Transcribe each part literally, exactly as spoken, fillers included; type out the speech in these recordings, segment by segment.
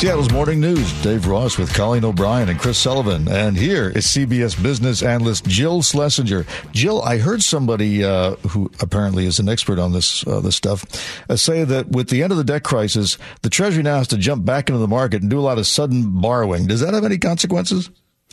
Seattle's Morning News. Dave Ross with Colleen O'Brien and Chris Sullivan. And here is C B S business analyst Jill Schlesinger. Jill, I heard somebody uh, who apparently is an expert on this uh, this stuff uh, say that with the end of the debt crisis, the Treasury now has to jump back into the market and do a lot of sudden borrowing. Does that have any consequences?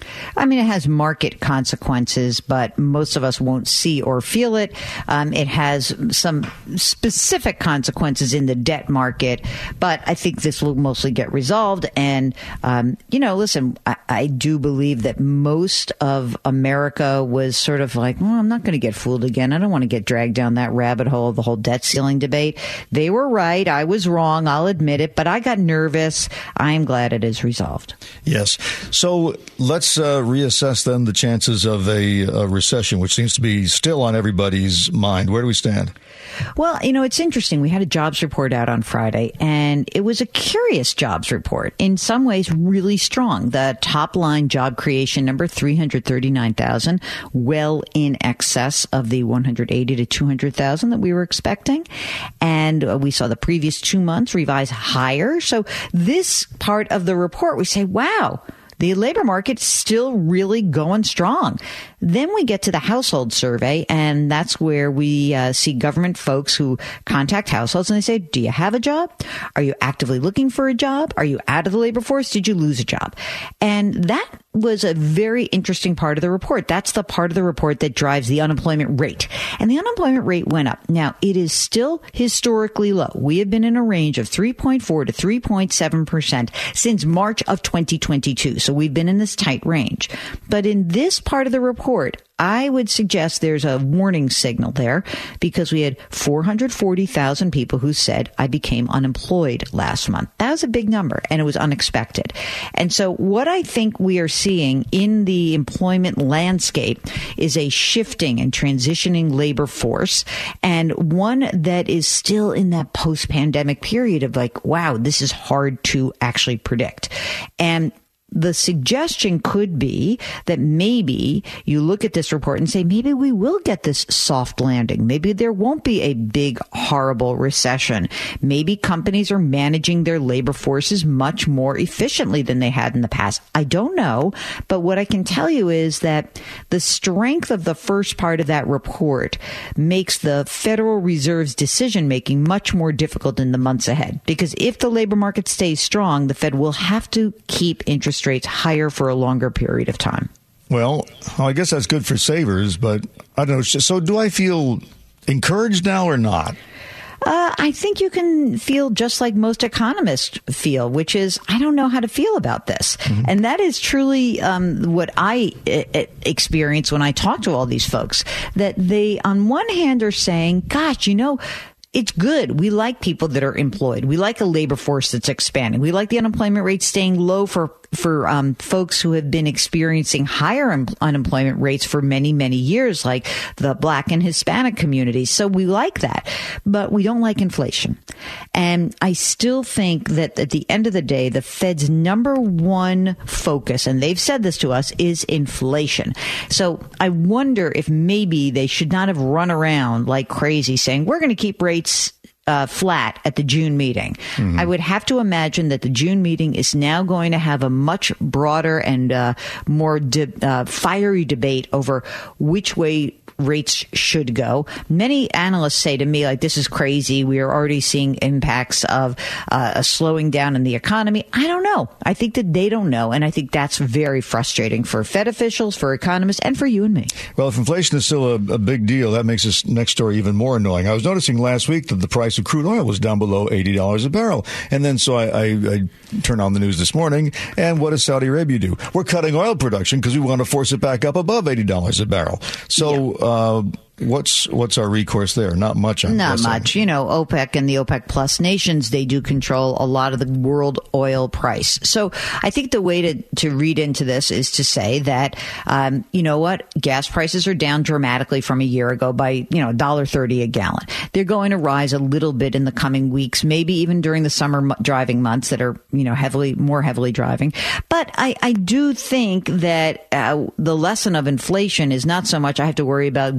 I mean, it has market consequences, but most of us won't see or feel it. Um, it has some specific consequences in the debt market, but I think this will mostly get resolved. And, um, you know, listen, I, I do believe that most of America was sort of like, well, I'm not going to get fooled again. I don't want to get dragged down that rabbit hole of the whole debt ceiling debate. They were right. I was wrong. I'll admit it, but I got nervous. I am glad it is resolved. Yes. So let's uh, reassess then the chances of a, a recession, which seems to be still on everybody's mind. Where do we stand? Well, you know, it's interesting. We had a jobs report out on Friday, and it was a curious jobs report. In some ways, really strong. The top line job creation number, three hundred thirty-nine thousand, well in excess of the one hundred eighty to two hundred thousand that we were expecting. And uh, we saw the previous two months revise higher. So this part of the report, we say, wow, the labor market's still really going strong. Then we get to the household survey, and that's where we uh, see government folks who contact households and they say, do you have a job? Are you actively looking for a job? Are you out of the labor force? Did you lose a job? And that was a very interesting part of the report. That's the part of the report that drives the unemployment rate. And the unemployment rate went up. Now, it is still historically low. We have been in a range of three point four to three point seven percent since March of twenty twenty-two. So we've been in this tight range. But in this part of the report, I would suggest there's a warning signal there because we had four hundred forty thousand people who said, I became unemployed last month. That was a big number, and it was unexpected. And so what I think we are seeing in the employment landscape is a shifting and transitioning labor force, and one that is still in that post-pandemic period of like, wow, this is hard to actually predict. And the suggestion could be that maybe you look at this report and say, maybe we will get this soft landing. Maybe there won't be a big, horrible recession. Maybe companies are managing their labor forces much more efficiently than they had in the past. I don't know. But what I can tell you is that the strength of the first part of that report makes the Federal Reserve's decision making much more difficult in the months ahead. Because if the labor market stays strong, the Fed will have to keep interest rates higher for a longer period of time. Well, I guess that's good for savers, but I don't know. So do I feel encouraged now or not? Uh, I think you can feel just like most economists feel, which is, I don't know how to feel about this. Mm-hmm. And that is truly um, what I uh, experience when I talk to all these folks, that they, on one hand, are saying, gosh, you know, it's good. We like people that are employed. We like a labor force that's expanding. We like the unemployment rate staying low for for um, folks who have been experiencing higher un- unemployment rates for many, many years, like the Black and Hispanic communities. So we like that, but we don't like inflation. And I still think that at the end of the day, the Fed's number one focus, and they've said this to us, is inflation. So I wonder if maybe they should not have run around like crazy saying, we're going to keep rates Uh, flat at the June meeting. Mm-hmm. I would have to imagine that the June meeting is now going to have a much broader and uh, more de- uh, fiery debate over which way rates should go. Many analysts say to me, like, this is crazy. We are already seeing impacts of uh, a slowing down in the economy. I don't know. I think that they don't know. And I think that's very frustrating for Fed officials, for economists, and for you and me. Well, if inflation is still a, a big deal, that makes this next story even more annoying. I was noticing last week that the price of crude oil was down below eighty dollars a barrel. And then so I, I, I turned on the news this morning, and what does Saudi Arabia do? We're cutting oil production because we want to force it back up above eighty dollars a barrel. So yeah. uh, what's what's our recourse there? Not much. I'm Not guessing. much. You know, OPEC and the OPEC Plus nations, they do control a lot of the world oil price. So I think the way to, to read into this is to say that, um, you know what, gas prices are down dramatically from a year ago by, you know, one dollar thirty a gallon. They're going to rise a little bit in the coming weeks, maybe even during the summer m- driving months that are, you know, heavily, more heavily driving. But I, I do think that uh, the lesson of inflation is not so much I have to worry about gas prices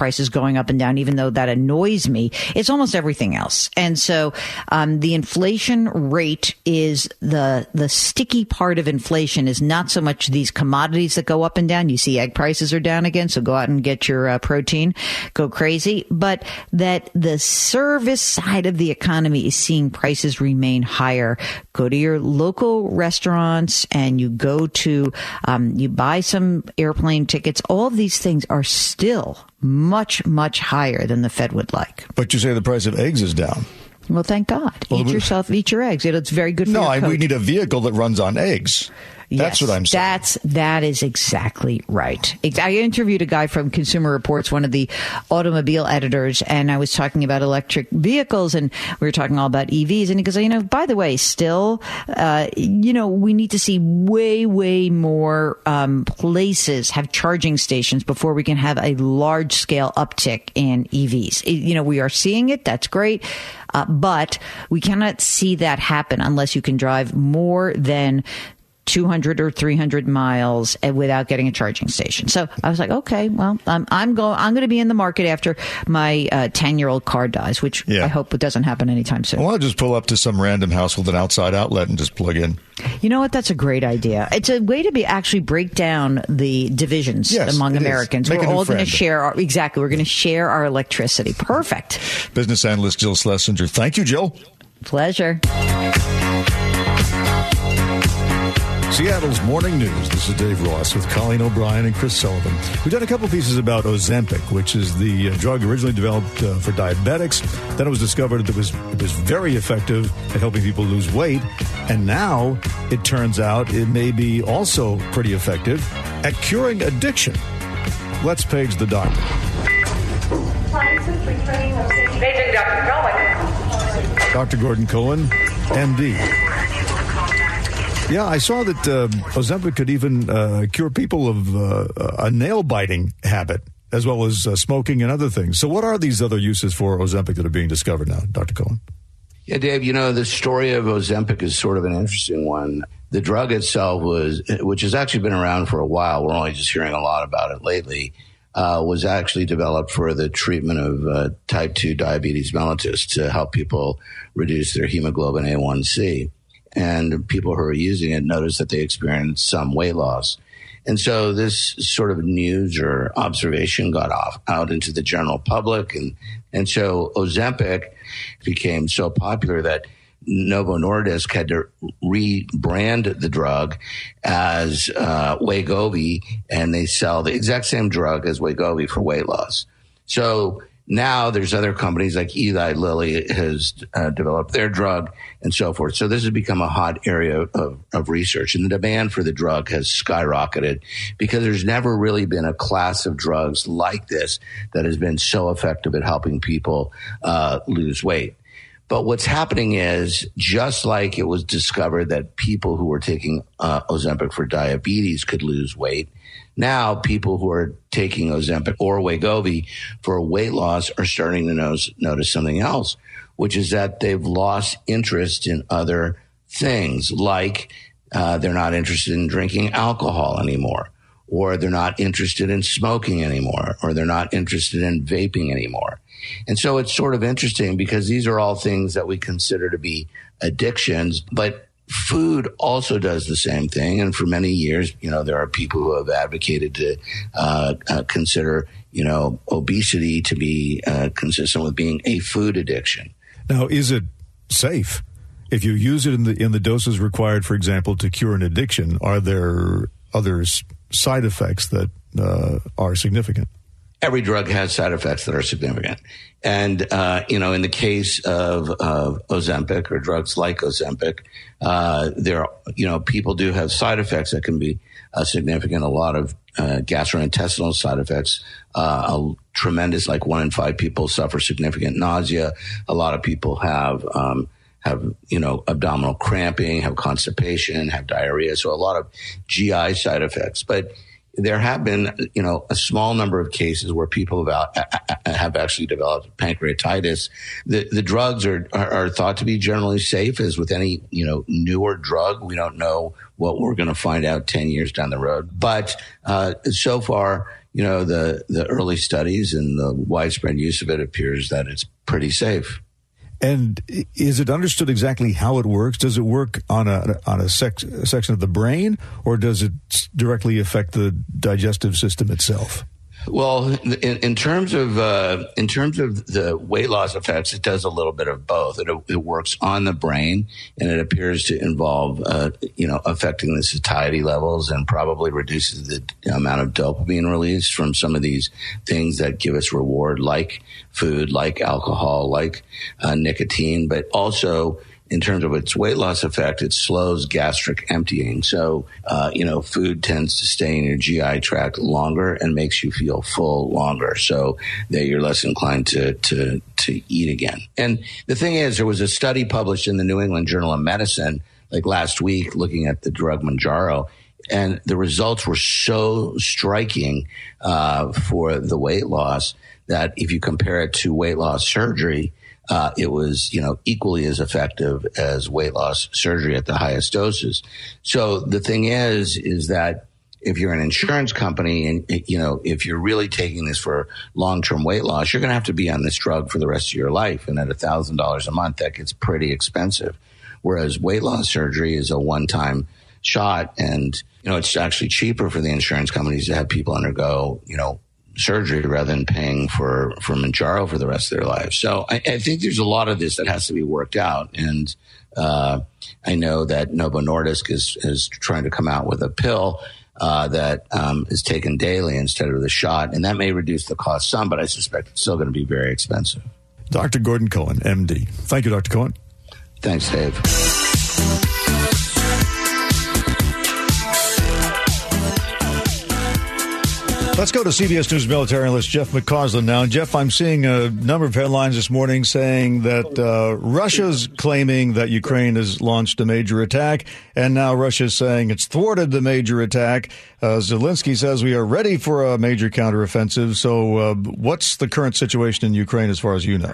prices going up and down, even though that annoys me. It's almost everything else. And so um, the inflation rate is the the sticky part of inflation is not so much these commodities that go up and down. You see egg prices are down again, so go out and get your uh, protein, go crazy. But that the service side of the economy is seeing prices remain higher. Go to your local restaurants and you go to, um, you buy some airplane tickets. All of these things are still much, much higher than the Fed would like. But you say the price of eggs is down. Well, thank God. Well, eat we, yourself, eat your eggs. It's very good for no, your I, coat. we need a vehicle that runs on eggs. That's yes, what I'm saying. That's, that is exactly right. I interviewed a guy from Consumer Reports, one of the automobile editors, and I was talking about electric vehicles, and we were talking all about E Vs. And he goes, you know, by the way, still, uh, you know, we need to see way, way more um, places have charging stations before we can have a large-scale uptick in E Vs. You know, we are seeing it. That's great. Uh, but we cannot see that happen unless you can drive more than two hundred or three hundred miles without getting a charging station. So I was like, okay, well, I'm, I'm going, I'm going to be in the market after my uh, ten year old car dies, which yeah. I hope it doesn't happen anytime soon. Well, I'll just pull up to some random house with an outside outlet and just plug in. You know what? That's a great idea. It's a way to be actually break down the divisions yes, among Americans. We're all going to share our, exactly. We're going to share our electricity. Perfect. Business analyst Jill Schlesinger. Thank you, Jill. Pleasure. Seattle's Morning News. This is Dave Ross with Colleen O'Brien and Chris Sullivan. We've done a couple pieces about Ozempic, which is the uh, drug originally developed uh, for diabetics. Then it was discovered that it was, it was very effective at helping people lose weight. And now it turns out it may be also pretty effective at curing addiction. Let's page the doctor. Paging Doctor Cohen. Doctor Gordon Cohen, M D. Yeah, I saw that uh, Ozempic could even uh, cure people of uh, a nail-biting habit, as well as uh, smoking and other things. So what are these other uses for Ozempic that are being discovered now, Doctor Cohen? Yeah, Dave, you know, the story of Ozempic is sort of an interesting one. The drug itself was, which has actually been around for a while, we're only just hearing a lot about it lately, uh, was actually developed for the treatment of uh, type two diabetes mellitus to help people reduce their hemoglobin A one C. And people who are using it notice that they experience some weight loss. And so this sort of news or observation got off out into the general public. And, and so Ozempic became so popular that Novo Nordisk had to rebrand the drug as uh, Wegovy, and they sell the exact same drug as Wegovy for weight loss. So now there's other companies like Eli Lilly has uh, developed their drug and so forth. So this has become a hot area of, of research, and the demand for the drug has skyrocketed because there's never really been a class of drugs like this that has been so effective at helping people uh, lose weight. But what's happening is, just like it was discovered that people who were taking uh, Ozempic for diabetes could lose weight, now people who are taking Ozempic or Wegovy for weight loss are starting to notice, notice something else, which is that they've lost interest in other things, like uh, they're not interested in drinking alcohol anymore, or they're not interested in smoking anymore, or they're not interested in vaping anymore. And so it's sort of interesting because these are all things that we consider to be addictions, but food also does the same thing. And for many years, you know, there are people who have advocated to uh, uh, consider, you know, obesity to be uh, consistent with being a food addiction. Now, is it safe? If you use it in the in the doses required, for example, to cure an addiction, are there other side effects that uh, are significant? Every drug has side effects that are significant. And, uh, you know, in the case of, of Ozempic or drugs like Ozempic, uh, there, you know, people do have side effects that can be uh, significant. A lot of uh, gastrointestinal side effects, uh, a tremendous, like one in five people suffer significant nausea. A lot of people have, um, have, you know, abdominal cramping, have constipation, have diarrhea. So a lot of G I side effects. But there have been, you know, a small number of cases where people have, have actually developed pancreatitis. The, the drugs are, are, are thought to be generally safe, as with any, you know, newer drug. We don't know what we're going to find out ten years down the road. But uh, so far, you know, the, the early studies and the widespread use of it appears that it's pretty safe. And is it understood exactly how it works? Does it work on a on a, sec- a section of the brain, or does it directly affect the digestive system itself? Well, in, in terms of uh, in terms of the weight loss effects, it does a little bit of both. It, it works on the brain, and it appears to involve, uh, you know, affecting the satiety levels and probably reduces the amount of dopamine released from some of these things that give us reward, like food, like alcohol, like uh, nicotine, but also in terms of its weight loss effect, it slows gastric emptying. So, uh, you know, food tends to stay in your G I tract longer and makes you feel full longer, so that you're less inclined to, to, to eat again. And the thing is, there was a study published in the New England Journal of Medicine, like last week, looking at the drug Mounjaro, and the results were so striking uh, for the weight loss that if you compare it to weight loss surgery, Uh, it was, you know, equally as effective as weight loss surgery at the highest doses. So the thing is, is that if you're an insurance company and, you know, if you're really taking this for long-term weight loss, you're going to have to be on this drug for the rest of your life. And at one thousand dollars a month, that gets pretty expensive. Whereas weight loss surgery is a one-time shot. And, you know, it's actually cheaper for the insurance companies to have people undergo, you know, surgery rather than paying for, for Mounjaro for the rest of their lives. So I, I think there's a lot of this that has to be worked out. And uh, I know that Novo Nordisk is, is trying to come out with a pill uh, that um, is taken daily instead of the shot. And that may reduce the cost some, but I suspect it's still going to be very expensive. Doctor Gordon Cohen, M D. Thank you, Doctor Cohen. Thanks, Dave. Let's go to C B S News military analyst Jeff McCausland now. And Jeff, I'm seeing a number of headlines this morning saying that uh, Russia's claiming that Ukraine has launched a major attack, and now Russia's saying it's thwarted the major attack. Uh, Zelensky says we are ready for a major counteroffensive. So uh, what's the current situation in Ukraine as far as you know?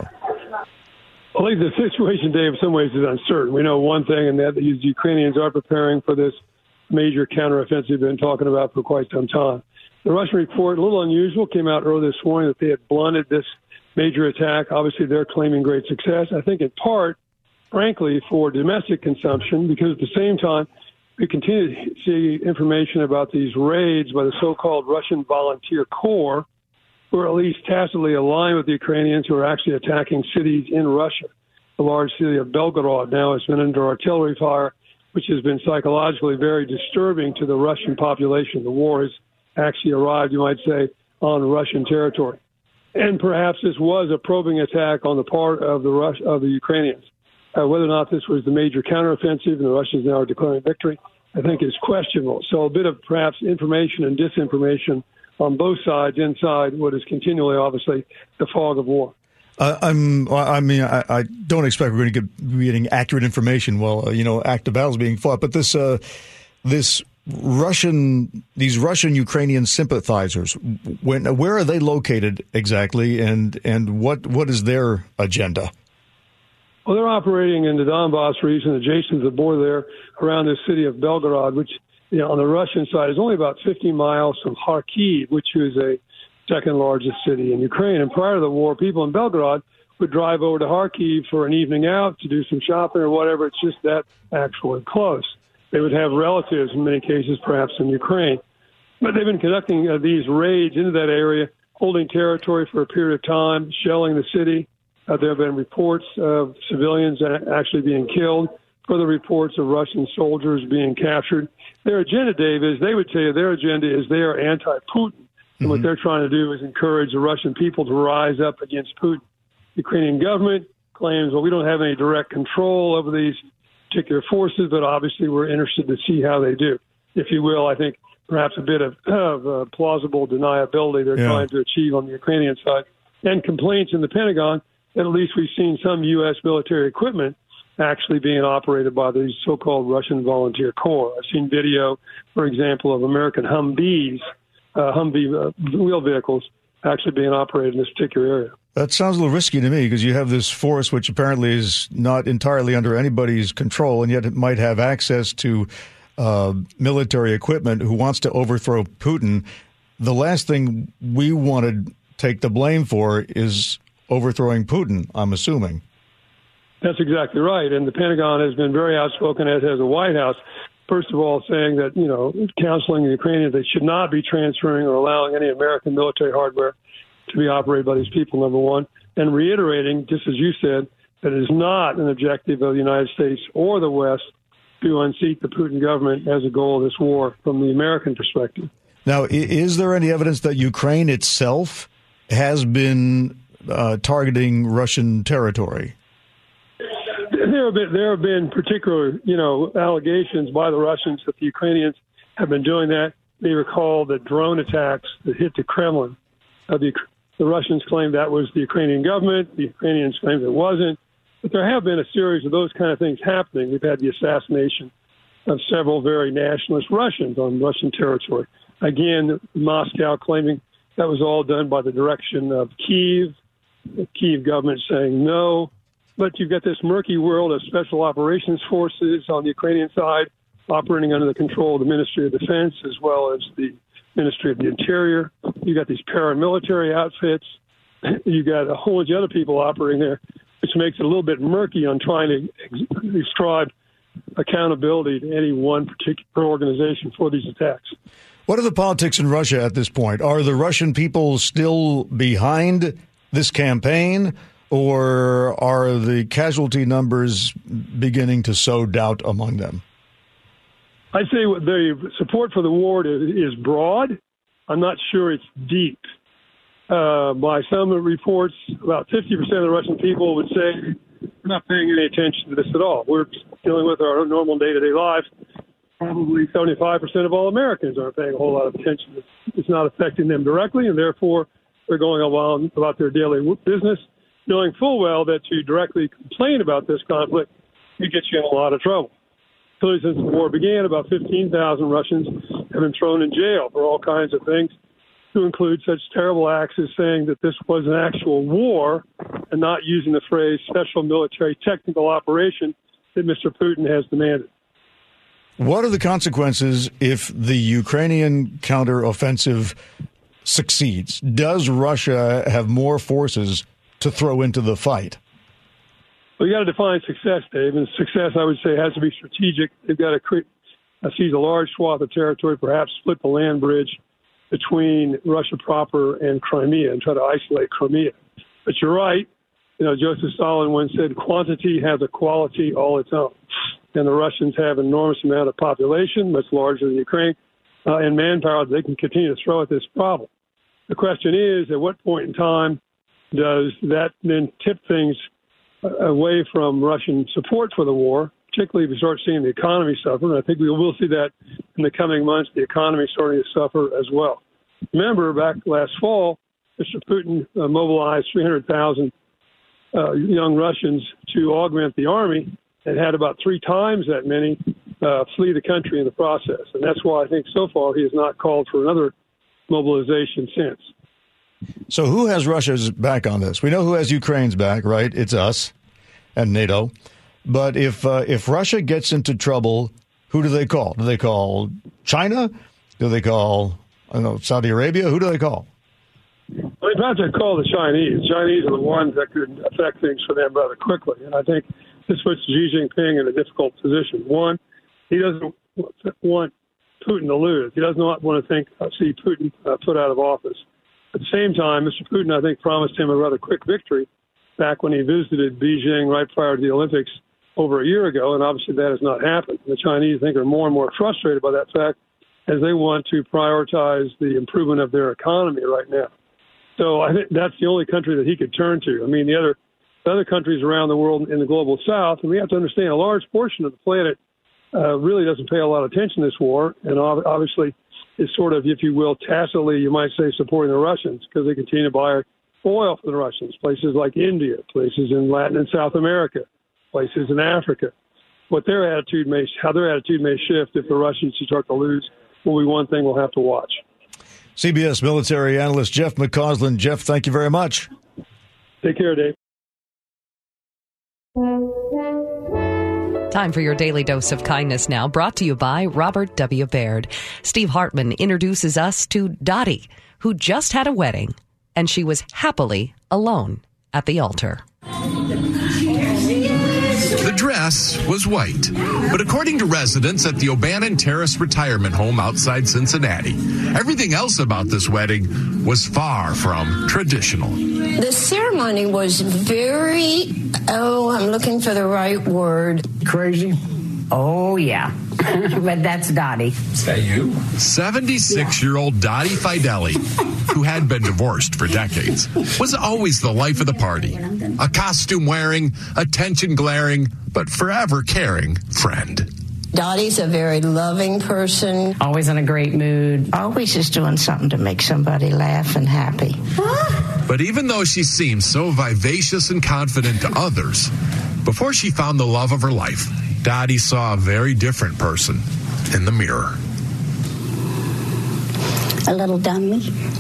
I think the situation, Dave, in some ways is uncertain. We know one thing, and that is the Ukrainians are preparing for this major counteroffensive they've been talking about for quite some time. The Russian report, a little unusual, came out early this morning that they had blunted this major attack. Obviously, they're claiming great success. I think in part, frankly, for domestic consumption, because at the same time, we continue to see information about these raids by the so-called Russian Volunteer Corps, who are at least tacitly aligned with the Ukrainians who are actually attacking cities in Russia. The large city of Belgorod now has been under artillery fire, which has been psychologically very disturbing to the Russian population. The war has actually arrived, you might say, on Russian territory. And perhaps this was a probing attack on the part of the Rus- of the Ukrainians. Uh, whether or not this was the major counteroffensive and the Russians now are declaring victory, I think is questionable. So a bit of perhaps information and disinformation on both sides inside what is continually, obviously, the fog of war. Uh, I'm, I mean, I, I don't expect we're going to get getting accurate information while, uh, you know, active battles being fought. But this, uh, this Russian, these Russian Ukrainian sympathizers, when, where are they located exactly, and and what what is their agenda? Well, they're operating in the Donbass region, adjacent to the border there, around the city of Belgorod, which, you know, on the Russian side is only about fifty miles from Kharkiv, which is a second largest city in Ukraine. And prior to the war, people in Belgorod would drive over to Kharkiv for an evening out to do some shopping or whatever. It's just that actually close. They would have relatives in many cases, perhaps in Ukraine. But they've been conducting uh, these raids into that area, holding territory for a period of time, shelling the city. Uh, there have been reports of civilians actually being killed, further reports of Russian soldiers being captured. Their agenda, Dave, is they would tell you their agenda is they are anti-Putin. And mm-hmm. what they're trying to do is encourage the Russian people to rise up against Putin. The Ukrainian government claims, well, we don't have any direct control over these particular forces, but obviously we're interested to see how they do. If you will, I think perhaps a bit of, of uh, plausible deniability they're yeah. trying to achieve on the Ukrainian side, and complaints in the Pentagon that at least we've seen some U S military equipment actually being operated by these so-called Russian Volunteer Corps. I've seen video, for example, of American Humvees, uh, Humvee uh, wheel vehicles actually being operated in this particular area. That sounds a little risky to me, because you have this force which apparently is not entirely under anybody's control, and yet it might have access to uh, military equipment who wants to overthrow Putin. the last thing we want to take the blame for is overthrowing Putin, I'm assuming. That's exactly right. And the Pentagon has been very outspoken, as has the White House. First of all, saying that, you know, counseling the Ukrainians, they should not be transferring or allowing any American military hardware to be operated by these people, number one. And reiterating, just as you said, that it is not an objective of the United States or the West to unseat the Putin government as a goal of this war from the American perspective. Now, is there any evidence that Ukraine itself has been uh, targeting Russian territory? There have been there have been particular, you know, allegations by the Russians that the Ukrainians have been doing that. They recall the drone attacks that hit the Kremlin. Uh, the, the Russians claimed that was the Ukrainian government. The Ukrainians claimed it wasn't. But there have been a series of those kind of things happening. We've had the assassination of several very nationalist Russians on Russian territory. Again, Moscow claiming that was all done by the direction of Kyiv, the Kyiv government saying no. But you've got this murky world of special operations forces on the Ukrainian side operating under the control of the Ministry of Defense as well as the Ministry of the Interior. You've got these paramilitary outfits. You've got a whole bunch of other people operating there, which makes it a little bit murky on trying to ascribe accountability to any one particular organization for these attacks. What are the politics in Russia at this point? Are the Russian people still behind this campaign, or are the casualty numbers beginning to sow doubt among them? I'd say the support for the war is broad. I'm not sure it's deep. Uh, by some reports, about fifty percent of the Russian people would say we're not paying any attention to this at all. We're dealing with our normal day-to-day lives. Probably seventy-five percent of all Americans aren't paying a whole lot of attention. It's not affecting them directly, and therefore they're going along about their daily business, knowing full well that to directly complain about this conflict, it gets you in a lot of trouble. Clearly, since the war began, about fifteen thousand Russians have been thrown in jail for all kinds of things, to include such terrible acts as saying that this was an actual war and not using the phrase special military technical operation that Mister Putin has demanded. What are the consequences if the Ukrainian counteroffensive succeeds? Does Russia have more forces to throw into the fight? Well, you got to define success, Dave. And success, I would say, has to be strategic. They've got to create, uh, seize a large swath of territory, perhaps split the land bridge between Russia proper and Crimea and try to isolate Crimea. But you're right. You know, Joseph Stalin once said, quantity has a quality all its own. And the Russians have an enormous amount of population, much larger than Ukraine, uh, and manpower that they can continue to throw at this problem. The question is, at what point in time does that then tip things away from Russian support for the war, particularly if we start seeing the economy suffer? And I think we will see that in the coming months, the economy starting to suffer as well. Remember, back last fall, Mister Putin uh, mobilized three hundred thousand uh, young Russians to augment the army, and had about three times that many uh, flee the country in the process. And that's why I think so far he has not called for another mobilization since. So who has Russia's back on this? We know who has Ukraine's back, right? It's us and NATO. But if uh, if Russia gets into trouble, who do they call? Do they call China? Do they call, I don't know, Saudi Arabia? Who do they call? Well, they've got to call the Chinese. The Chinese are the ones that could affect things for them rather quickly. And I think this puts Xi Jinping in a difficult position. One, he doesn't want Putin to lose. He does not want to think uh, see Putin uh, put out of office. At the same time, Mister Putin, I think, promised him a rather quick victory back when he visited Beijing right prior to the Olympics over a year ago, and obviously that has not happened. The Chinese, I think, are more and more frustrated by that fact as they want to prioritize the improvement of their economy right now. So I think that's the only country that he could turn to. I mean, the other the other countries around the world in the global south, and we have to understand a large portion of the planet uh, really doesn't pay a lot of attention to this war, and obviously is sort of, if you will, tacitly, you might say, supporting the Russians because they continue to buy oil from the Russians, places like India, places in Latin and South America, places in Africa. What their attitude may, how their attitude may shift if the Russians start to lose will be one thing we'll have to watch. C B S military analyst Jeff McCausland. Jeff, thank you very much. Take care, Dave. Time for your daily dose of kindness now, brought to you by Robert W. Baird. Steve Hartman introduces us to Dottie, who just had a wedding, and she was happily alone at the altar. The dress was white, but according to residents at the O'Bannon Terrace retirement home outside Cincinnati, everything else about this wedding was far from traditional. The ceremony was very, oh, I'm looking for the right word. Crazy? Oh, yeah. But that's Dottie. Is that you? seventy-six-year-old Dottie Fideli, who had been divorced for decades, was always the life of the party. A costume-wearing, attention-glaring, but forever caring friend. Dottie's a very loving person. Always in a great mood. Always is doing something to make somebody laugh and happy. But even though she seemed so vivacious and confident to others, before she found the love of her life, Dottie saw a very different person in the mirror. A little dummy.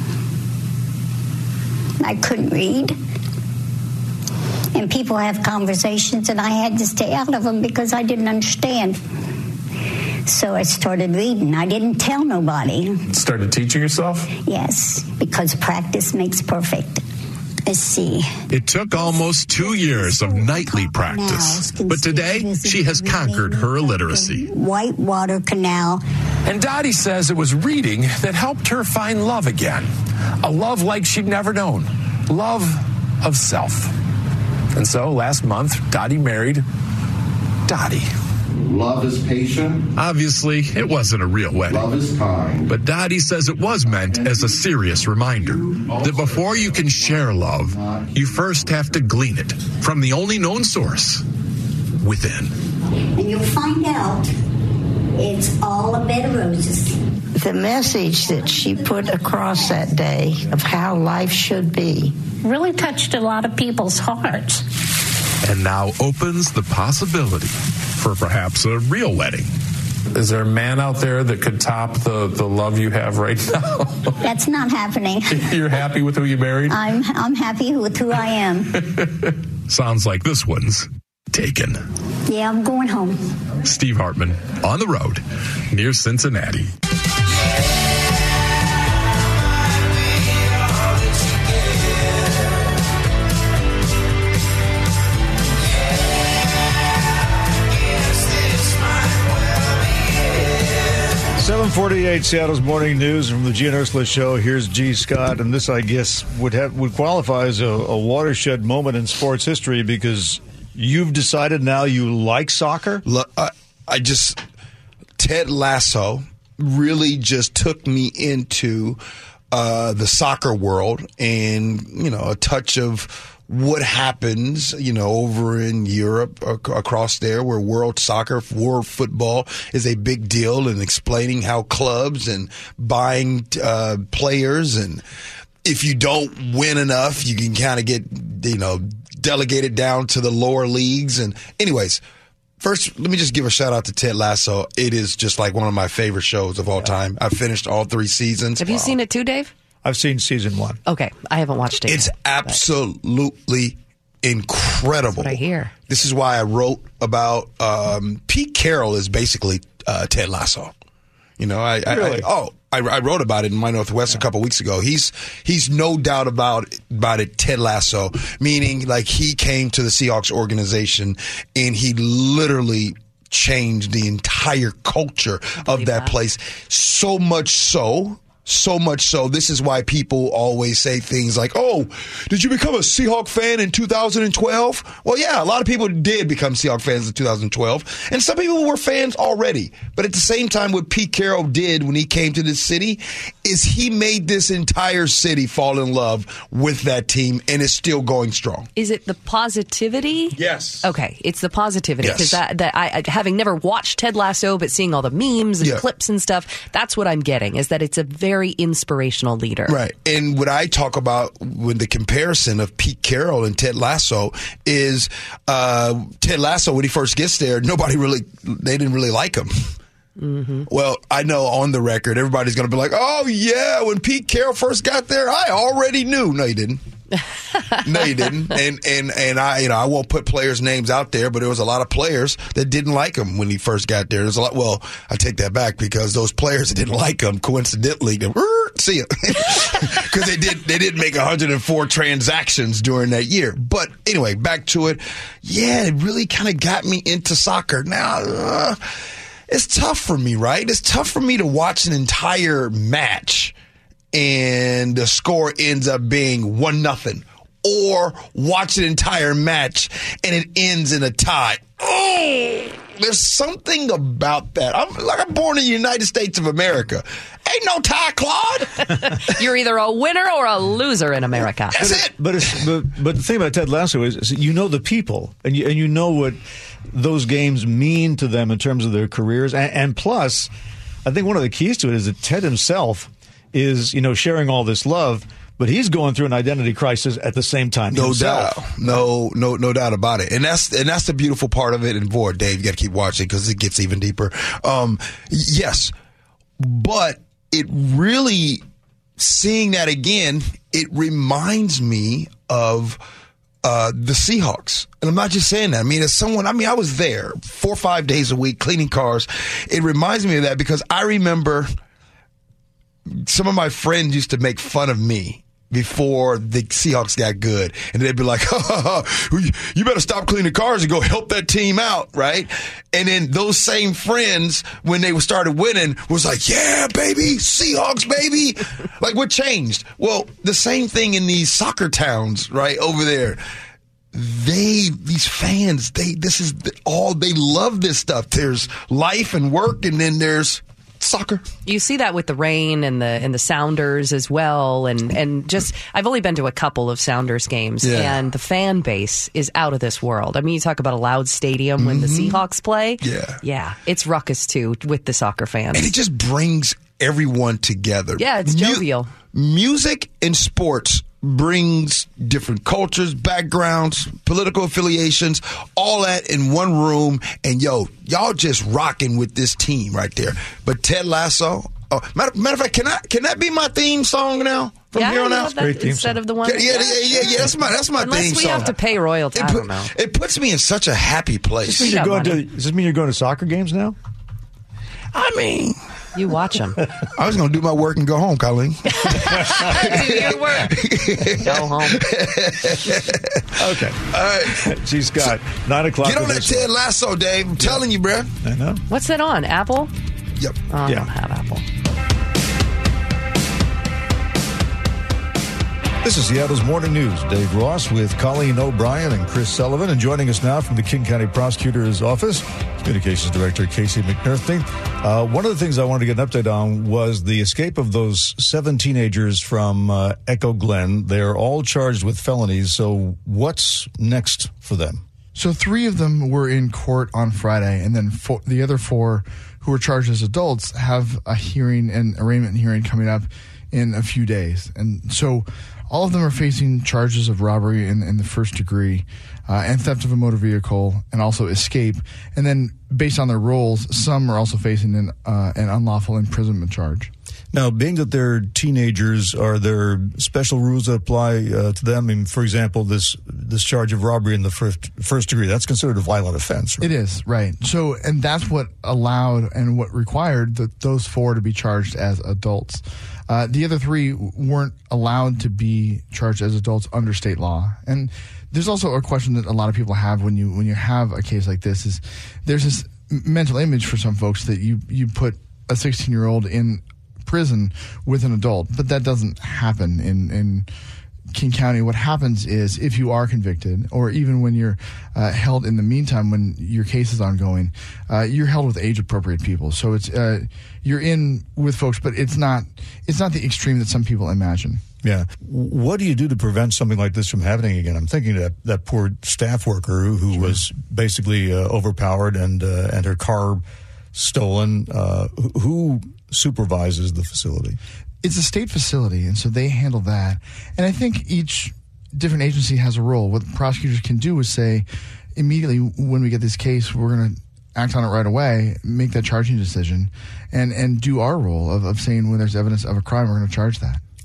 I couldn't read. And people have conversations, and I had to stay out of them because I didn't understand. So I started reading. I didn't tell nobody. Started teaching yourself? Yes, because practice makes perfect. Let's see. It took almost two years of nightly practice, but today she has conquered her illiteracy. Whitewater Canal. And Dottie says it was reading that helped her find love again. A love like she'd never known. Love of self. And so last month, Dottie married Dottie. Love is patient. Obviously, it wasn't a real wedding. Love is kind. But Dottie says it was meant as a serious reminder that before you can share love, you first have to glean it from the only known source, within. And you'll find out it's all a bed of roses. The message that she put across that day of how life should be really touched a lot of people's hearts. And now opens the possibility for perhaps a real wedding. Is there a man out there that could top the, the love you have right now? That's not happening. You're happy with who you married? I'm I'm happy with who I am. Sounds like this one's taken. Yeah, I'm going home. Steve Hartman, on the road, near Cincinnati. seven forty-eight, Seattle's Morning News from the G and Ursula Show. Here's G. Scott, and this, I guess, would have would qualify as a, a watershed moment in sports history because you've decided now you like soccer? Look, I, I just Ted Lasso really just took me into uh, the soccer world, and you know, a touch of what happens, you know, over in Europe, ac- across there, where world soccer, world football is a big deal, and explaining how clubs and buying uh, players, and if you don't win enough, you can kind of get, you know, delegated down to the lower leagues. And anyways, first, let me just give a shout out to Ted Lasso. It is just like one of my favorite shows of all time. I've finished all three seasons. Have you wow. seen it too, Dave? I've seen season one. Okay, I haven't watched it It's yet, absolutely but incredible. That's what I hear. This is why I wrote about um, Pete Carroll is basically uh, Ted Lasso. You know, I, really? I, I oh, I, I wrote about it in My Northwest yeah. a couple weeks ago. He's he's no doubt about about it. Ted Lasso, meaning like he came to the Seahawks organization and he literally changed the entire culture of that, that place. So much so. So much so, this is why people always say things like, oh, did you become a Seahawk fan in two thousand twelve? Well, yeah, a lot of people did become Seahawk fans in two thousand twelve, and some people were fans already. But at the same time, what Pete Carroll did when he came to this city is he made this entire city fall in love with that team, and it's still going strong. Is it the positivity? Yes. Okay, it's the positivity, because yes. that, that I, having never watched Ted Lasso, but seeing all the memes and yeah. clips and stuff, that's what I'm getting, is that it's a very Very inspirational leader. Right. And what I talk about with the comparison of Pete Carroll and Ted Lasso is uh, Ted Lasso, when he first gets there, nobody really, they didn't really like him. Mm-hmm. Well, I know on the record, everybody's going to be like, oh, yeah, when Pete Carroll first got there, I already knew. No, you didn't. No, you didn't. And and and I, you know, I won't put players' names out there, but there was a lot of players that didn't like him when he first got there. There's a lot. Well, I take that back because those players that didn't like him, coincidentally, they, see it because they did they did make one hundred four transactions during that year. But anyway, back to it. Yeah, it really kind of got me into soccer. Now, uh, it's tough for me, right? It's tough for me to watch an entire match and the score ends up being one nothing, or watch an entire match and it ends in a tie. Oh, there's something about that. I'm like I'm born in the United States of America. Ain't no tie, Claude. You're either a winner or a loser in America. That's but it. it but, it's, but but the thing about Ted Lasso is, is you know the people, and you and you know what those games mean to them in terms of their careers, and, and plus, I think one of the keys to it is that Ted himself is, you know, sharing all this love, but he's going through an identity crisis at the same time. No himself. doubt, no, no, no doubt about it, and that's and that's the beautiful part of it. And boy, Dave, you got to keep watching because it gets even deeper. Um, yes, but it really, seeing that again, it reminds me of uh, the Seahawks. And I'm not just saying that. I mean, as someone, I mean, I was there four or five days a week cleaning cars. It reminds me of that because I remember some of my friends used to make fun of me before the Seahawks got good. And they'd be like, ha, ha, ha, you better stop cleaning cars and go help that team out, right? And then those same friends, when they started winning, was like, yeah, baby, Seahawks, baby. Like, what changed? Well, the same thing in these soccer towns, right, over there. They, these fans, they, this is all, they love this stuff. There's life and work, and then there's soccer. You see that with the Rain and the and the Sounders as well, and and just I've only been to a couple of Sounders games, Yeah. and the fan base is out of this world. I mean, you talk about a loud stadium when the Mhm. Seahawks play. Yeah. yeah, it's ruckus too with the soccer fans. And it just brings everyone together. Yeah, it's Mu- jovial. Music and sports brings different cultures, backgrounds, political affiliations, all that in one room. And yo, y'all just rocking with this team right there. But Ted Lasso, oh, matter, matter of fact, can I can that be my theme song now? From yeah, here on you out? know, that, instead of the one. Yeah, yeah, yeah, yeah, yeah. That's my that's my Unless theme we song. have to pay royalty, It I put- don't know. It puts me in such a happy place. Does this, mean you're going to, does this mean you're going to soccer games now? I mean, you watch them. I was going to do my work and go home, Colleen. Do your work. Go home. Okay. All right. She's got nine o'clock. Get on with that this Ted one. Lasso, Dave. I'm telling you, bruh. I know. What's it on? Apple? Yep. Oh, I Yeah. don't have Apple. This is Seattle's Morning News. Dave Ross with Colleen O'Brien and Chris Sullivan. And joining us now from the King County Prosecutor's Office, Communications Director Casey McNerthy. Uh, one of the things I wanted to get an update on was the escape of those seven teenagers from uh, Echo Glen. They're all charged with felonies. So what's next for them? So three of them were in court on Friday, and then four, the other four who were charged as adults have a hearing, an arraignment hearing coming up in a few days. And so all of them are facing charges of robbery in, in the first degree uh, and theft of a motor vehicle and also escape. And then based on their roles, some are also facing an, uh, an unlawful imprisonment charge. Now, being that they're teenagers, are there special rules that apply uh, to them? I mean, for example, this this charge of robbery in the first first degree, that's considered a violent offense. Right? It is, right. So, and that's what allowed and what required the, those four to be charged as adults. Uh, the other three weren't allowed to be charged as adults under state law. And there's also a question that a lot of people have when you when you have a case like this is there's this mental image for some folks that you, you put a sixteen-year-old in prison with an adult, but that doesn't happen in, in King County. What happens is if you are convicted, or even when you're uh, held in the meantime when your case is ongoing, uh, you're held with age-appropriate people. So it's uh, you're in with folks, but it's not it's not the extreme that some people imagine. Yeah. What do you do to prevent something like this from happening again? I'm thinking that that poor staff worker who, who sure. was basically uh, overpowered and uh, and her car stolen. Uh, who supervises the facility? It's a state facility, and so they handle that. And I think each different agency has a role. What prosecutors can do is say, immediately when we get this case, we're going to act on it right away, make that charging decision, and, and do our role of, of saying when there's evidence of a crime, we're going to charge that.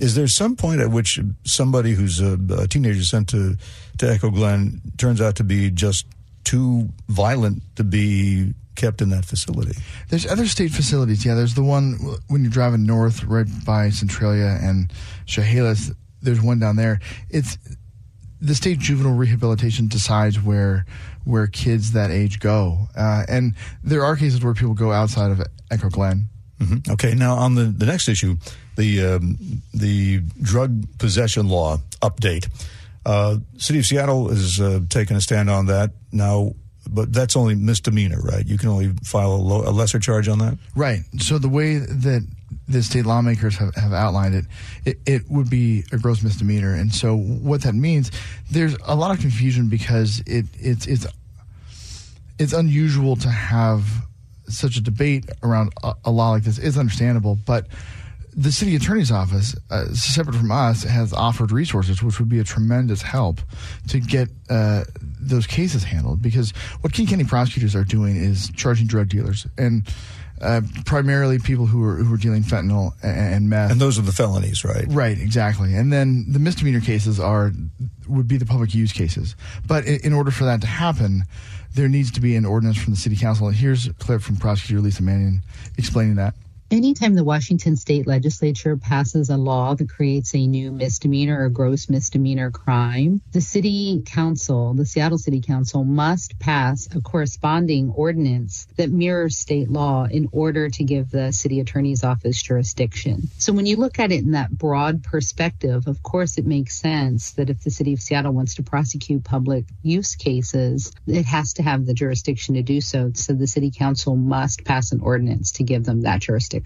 Is there some point at which somebody who's a, a teenager sent to, to Echo Glen turns out to be just too violent to be kept in that facility? There's other state facilities. Yeah, there's the one when you're driving north right by Centralia and Chehalis. There's one down there. It's the state juvenile rehabilitation decides where where kids that age go. Uh, and there are cases where people go outside of Echo Glen. Mm-hmm. Okay, now on the, the next issue, the um, the drug possession law update. Uh, City of Seattle has uh, taken a stand on that now, but that's only misdemeanor, right? You can only file a, low, a lesser charge on that? Right. So the way that the state lawmakers have, have outlined it, it, it would be a gross misdemeanor. And so what that means, there's a lot of confusion because it it's it's it's unusual to have such a debate around a, a law like this. It's understandable, but the city attorney's office, uh, separate from us, has offered resources, which would be a tremendous help to get uh, those cases handled. Because what King County prosecutors are doing is charging drug dealers, and uh, primarily people who are who are dealing fentanyl and, and meth. And those are the felonies, right? Right, exactly. And then the misdemeanor cases are would be the public use cases. But in, in order for that to happen, there needs to be an ordinance from the city council. And here's a clip from Prosecutor Lisa Mannion explaining that. Anytime the Washington State Legislature passes a law that creates a new misdemeanor or gross misdemeanor crime, the City Council, the Seattle City Council, must pass a corresponding ordinance that mirrors state law in order to give the City Attorney's Office jurisdiction. So when you look at it in that broad perspective, of course it makes sense that if the City of Seattle wants to prosecute public use cases, it has to have the jurisdiction to do so. So the City Council must pass an ordinance to give them that jurisdiction.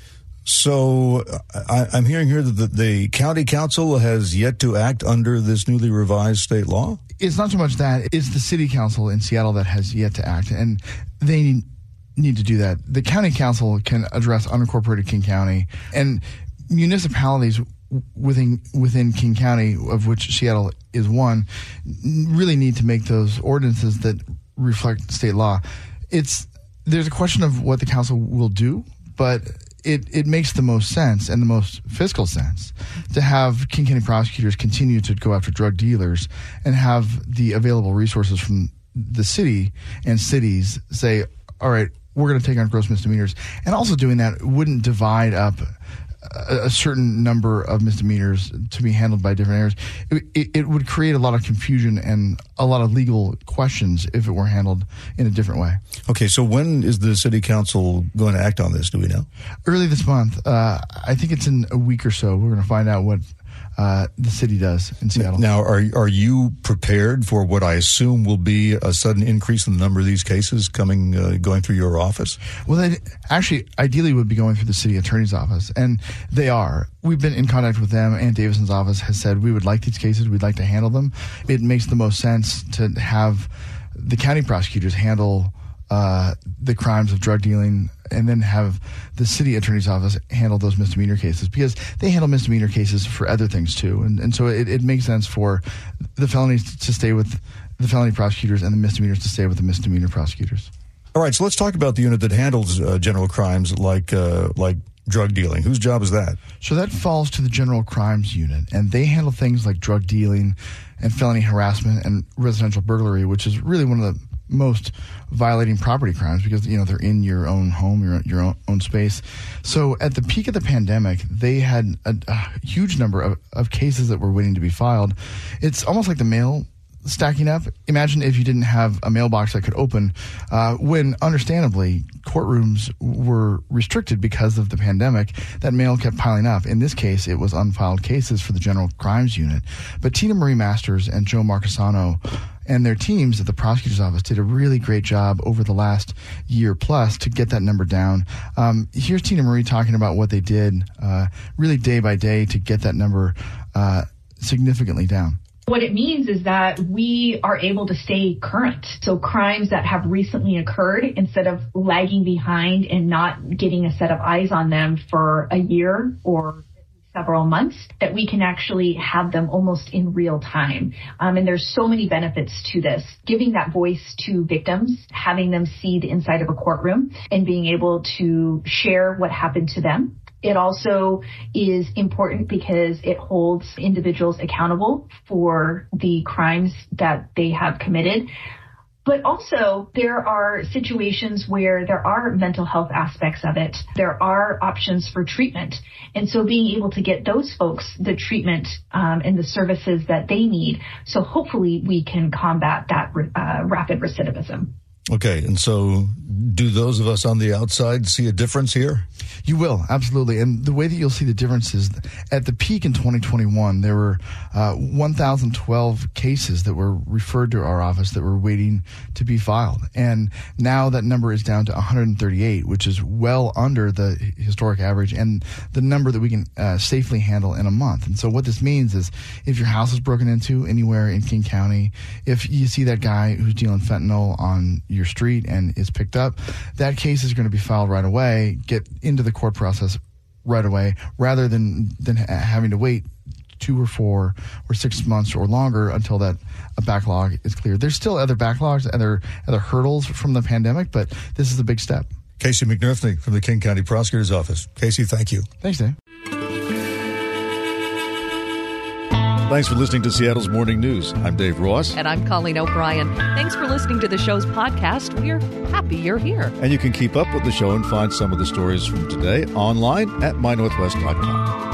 So I, I'm hearing here that the, the county council has yet to act under this newly revised state law? It's not so much that. It's the city council in Seattle that has yet to act, and they need to do that. The county council can address unincorporated King County, and municipalities within within King County, of which Seattle is one, really need to make those ordinances that reflect state law. It's there's a question of what the council will do, but it, it makes the most sense and the most fiscal sense to have King County prosecutors continue to go after drug dealers and have the available resources from the city and cities say, all right, we're going to take on gross misdemeanors. And also doing that wouldn't divide up a, a certain number of misdemeanors to be handled by different areas. It, it, it would create a lot of confusion and a lot of legal questions if it were handled in a different way. Okay, so when is the city council going to act on this? Do we know? Early this month. Uh, I think it's in a week or so. We're going to find out what uh, the city does in Seattle. Now, are are you prepared for what I assume will be a sudden increase in the number of these cases coming uh, going through your office? Well, they actually, ideally would be going through the city attorney's office, and they are. We've been in contact with them. Ann Davison's office has said we would like these cases. We'd like to handle them. It makes the most sense to have the county prosecutors handle uh, the crimes of drug dealing, and then have the city attorney's office handle those misdemeanor cases, because they handle misdemeanor cases for other things too. And, and so it, it makes sense for the felonies to stay with the felony prosecutors and the misdemeanors to stay with the misdemeanor prosecutors. All right, so let's talk about the unit that handles uh, general crimes like uh, like drug dealing. Whose job is that? So that falls to the general crimes unit, and they handle things like drug dealing and felony harassment and residential burglary, which is really one of the most violating property crimes, because you know they're in your own home, your your own, own space. So at the peak of the pandemic, they had a, a huge number of, of cases that were waiting to be filed. It's almost like the mail stacking up. Imagine if you didn't have a mailbox that could open, uh, when understandably courtrooms were restricted because of the pandemic. That mail kept piling up. In this case, it was unfiled cases for the general crimes unit. But Tina Marie Masters and Joe Marcasano and their teams at the prosecutor's office did a really great job over the last year plus to get that number down. Um, here's Tina Marie talking about what they did uh, really day by day to get that number uh, significantly down. What it means is that we are able to stay current. So crimes that have recently occurred, instead of lagging behind and not getting a set of eyes on them for a year or several months, that we can actually have them almost in real time. Um, and there's so many benefits to this. Giving that voice to victims, having them see the inside of a courtroom and being able to share what happened to them. It also is important because it holds individuals accountable for the crimes that they have committed. But also, there are situations where there are mental health aspects of it. There are options for treatment. And so being able to get those folks the treatment um, and the services that they need. So hopefully we can combat that uh, rapid recidivism. Okay, and so do those of us on the outside see a difference here? You will, absolutely. And the way that you'll see the difference is at the peak in twenty twenty-one, there were uh, one thousand twelve cases that were referred to our office that were waiting to be filed. And now that number is down to one hundred thirty-eight, which is well under the historic average and the number that we can uh, safely handle in a month. And so what this means is if your house is broken into anywhere in King County, if you see that guy who's dealing fentanyl on your street and is picked up, that case is going to be filed right away, get into the court process right away, rather than, than having to wait two or four or six months or longer until that a backlog is cleared. There's still other backlogs, other other hurdles from the pandemic, but this is a big step. Casey McNerthney from the King County Prosecutor's Office. Casey, thank you. Thanks, Dave. Thanks for listening to Seattle's Morning News. I'm Dave Ross. And I'm Colleen O'Brien. Thanks for listening to the show's podcast. We're happy you're here. And you can keep up with the show and find some of the stories from today online at my northwest dot com.